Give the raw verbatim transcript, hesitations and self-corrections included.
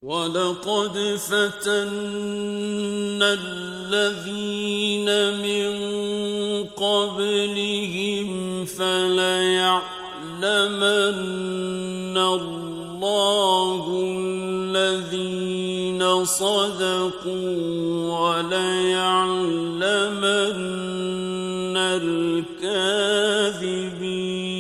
وَلَقَدْ فَتَنَّا الَّذِينَ مِن قَبْلِهِمْ فَلَيَعْلَمَنَّ اللَّهُ الَّذِينَ صَدَقُوا وَلَيَعْلَمَنَّ الْكَاذِبِينَ.